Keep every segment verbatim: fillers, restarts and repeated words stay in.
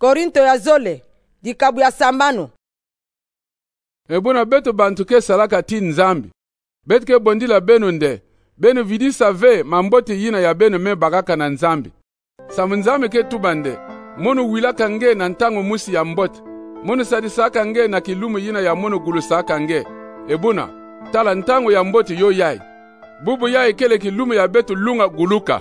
Korinto ya zole dikabu ya sambano. Ebuna beto bantu ke salaka ti nzambi. Beto ke bondila beno nde. Beno vidi save mambote yina ya beno me bagaka na nzambi. Samu nzambi ke tubande. Mono wilaka nge na ntango musi ya mbote. Mono sadisaka nge na kilumu yina ya mono gulusaka nge. Ebuna, tala ntango ya mbote yo yai. Bubu yai kele kilumu ya beto lunga guluka.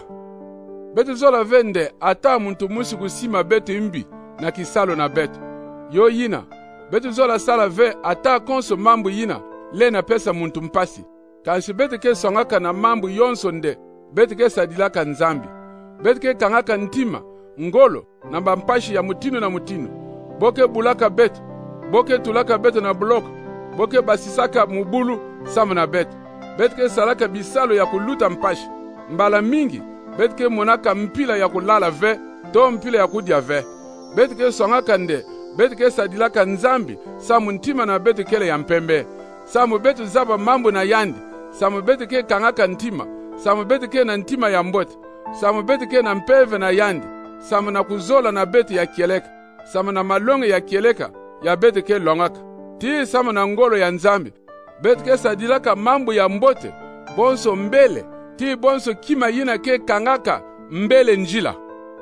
Beto zola vende ata muntu musi kusima beto imbi na kisalo na beto. Yo yina, beto zola sala ve ata konso mambu yina le na pesa muntu mpasi. Kansi beto ke songaka na mambu yonso nde, beto ke sadilaka nzambi. Beto ke kangaka ntima, ngolo, na bampashi ya mutino na mutino. Boke bulaka beto, boke tulaka beto na bloko, boke basisaka mubulu samu na beto. Beto ke salaka bisalo ya kuluta mpashi. Mbala mingi, beto ke monaka mpila ya kulala ve, to mpila ya kudia ve. Beto ke songaka nde, beto ke sadilaka nzambi, samu ntima na beto kele ya mpembe. Samu beto zaba mambo na yandi, samu beto ke kangaka ntima, samu beto ke na ntima ya mbote, samu beto ke na mpeve na yandi, samu na kuzola na beto ya kieleka, samu na malonge ya kieleka, ya beto ke longaka. Ti samu na ngolo ya nzambi, beto ke sadilaka mambo ya mbote, bonso mbele, ti bonso kima yina ke kangaka mbele njila.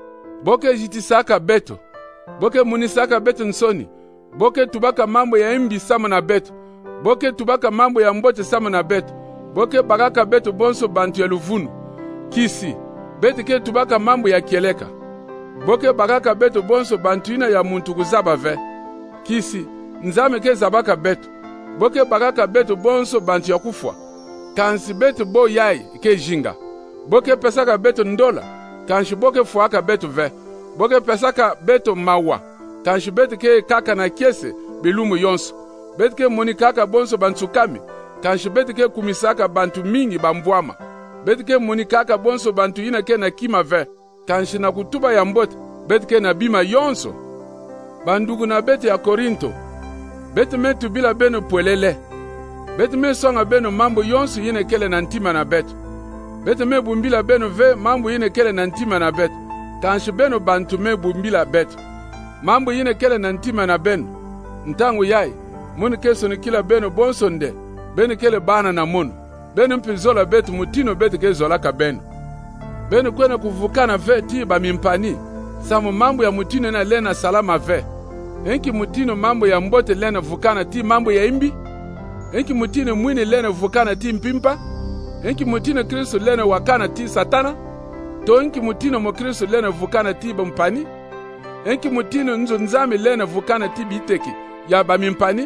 Boke jitisaka beto, boke munisaka beto nsoni, boke tubaka mambo ya imbi samu na beto, boke tubaka mambo ya mbote samu na beto, boke bagaka beto bonso bantu ya luvunu. Kisi, beto ke tubaka mambo ya kieleka, boke bagaka beto bonso bantu ina ya muntu kuzaba ve. Kisi, nzame ke zabaka beto, boke bagaka beto bonso bantu ya kufwa. Kansi beto bo yai ke jinga, boke pesaka beto ndola, kanshi boke fuaka beto ve, boke pesaka beto mawa, kanshi beto ke kaka na kiese bilumu yonso, beto ke moni kaka bonso bantsukami, kanshi beto ke kumisaka bantu mingi bambwama, beto ke moni kaka bonso bantu ina ke na kima ve, kanshi na kutuba ya mbote, beto ke na bima yonso. Bandugu na beto ya Korinto, beto me tubila beno pwelele, beto me songa beno mambo yonso yine kele na ntima na beto, beto me bumbila beno ve mambo yine kele na ntima na beto, kanshi beno bantu me bumbila beto, mambo yine kele na ntima na beno, ntangu yai, munu keso ni kila beno bonso nde, beno kele bana na munu, beno mpizola beto mutino beto ke zolaka beno. Beno kwene kuvukana ve ti ba mimpani, samu mambo ya mutino na lena salama ve. Enki mutino mambo ya mbote lena vukana ti mambo ya imbi? Enki mutino mwini lena vukana ti mpimpa? Enki mutino Kristo lena wakana ti satana? To enki mutino mo Kristo lena vukana ti bampani? Enki mutino nzo nzambi lena vukana ti biteki ya bamimpani?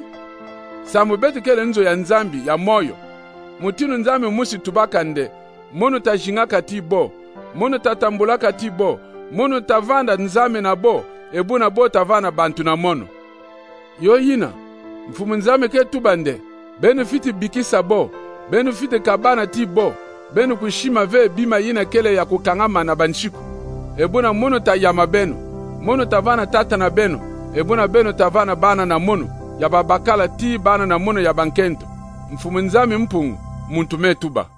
Samu beto kele nzo ya nzambi ya moyo. Mutino nzambi musi tubaka nde, mono tajingaka ti bo, mono tatambulaka ti bo, mono tavanda nzambi na bo, ebu na bo tavana bantu na mono. Yo yina, mfumu nzambi ke tubande, benu fiti bikisa bo, benu fiti kabana ti bo, benu kushima ve bima yina kele ya kukangama na banshiku. Ebu na mono tayama benu, mono tavana tata na benu, ebu na benu tavana bana na mono, ya babakala ti bana na mono ya bankento. Mfumu nzambi mpungu, muntu me tuba.